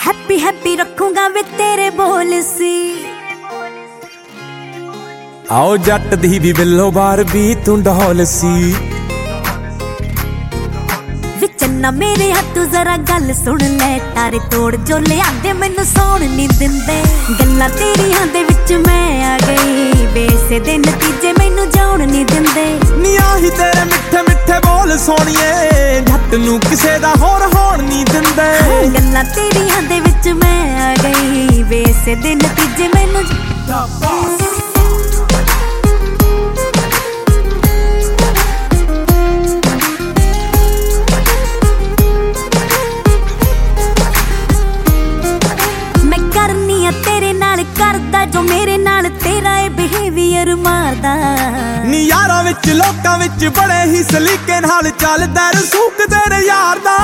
Happy happy रखूंगा वे तेरे बोल सी। आओ जट दी भी बिल्लो बार भी तू ढोल सी। चन्ना मेरे हाथों जरा गल सुन ले, तारे तोड़ जो ले आंदे मैनू सौण नहीं दिंदे। गल्लां तेरियां दे विच मैं आ गई, वैसे दे नतीजे मैनू जाउण नहीं दिंदे। नी आही तेरे मिठे मिठे बोल सोनिए, जट नू किसे दा होर होण नहीं दिंदे। गल्लां तेरियां दे विच मैं आ गई, वैसे दे नतीजे मैनू तेरे नाल करदा जो मेरे नाल तेरा ए बिहेवियर मारदा। नी यारां विच लोकां विच बड़े ही सलीके नाल चलदा रसूख तेरे यार दा।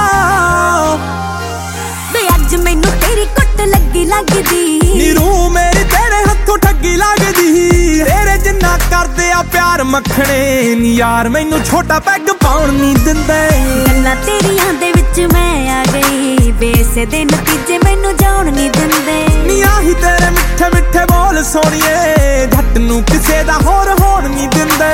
वे अज मैनू तेरी कुट लगी लगदी, नी रूह मेरी तेरे हत्थों ठगी लगदी। तेरे जिन्ना करदे आ प्यार मखणे, नी यार मैनू छोटा पैग पाउण नहीं दिंदे। गल्लां तेरियां दे विच मैं आ गई, वैसे दे नतीजे मैनू जाउण नहीं दिंदे। नी आही तेरे मिठे मिठे बोल सोनिए, जट नू किसे दा होर होण नहीं दिंदे।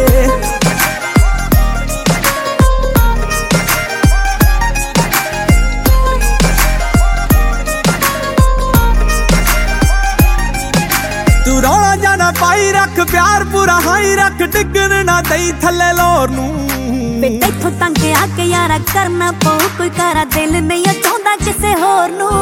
तू रौला जाना पाई रख, प्यार पूरा हाई रख, डिगन ना दई थल्ले लोर नू। वे तैथों तंग आके यारा करना पऊ, कोई करा दिल नहीं चाहुंदा किसे होर नू।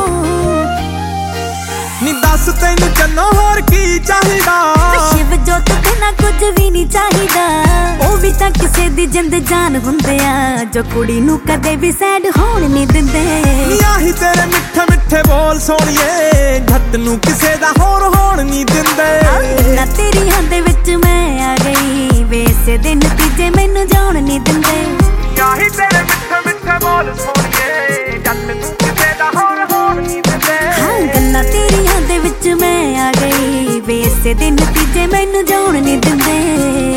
नी दस तैनू चन्नो होर की चाहिदा, शिव जोत बिना कुछ भी नहीं चाहिदा। ओ भी तां किसे दी जिंद जान हुंदे आ, जो कुड़ी नू कदे भी सैड होण नहीं दिंदे। नी आही तेरे मिठे मिठे बोल सोनिए, जट नू किसे दा होर होण नहीं दिंदे। गल्लां तेरियां दे विच मैं आ गई, वैसे दे नतीजे मैनू जाउण नहीं दिंदे। आही तेरे मिठे मिठे बोल सोनिए, जट नू किसे दा होर होण नहीं दिंदे। गल्लां तेरियां दे विच मैं आ गई, वैसे दे नतीजे मैनू जाउण नहीं दिंदे।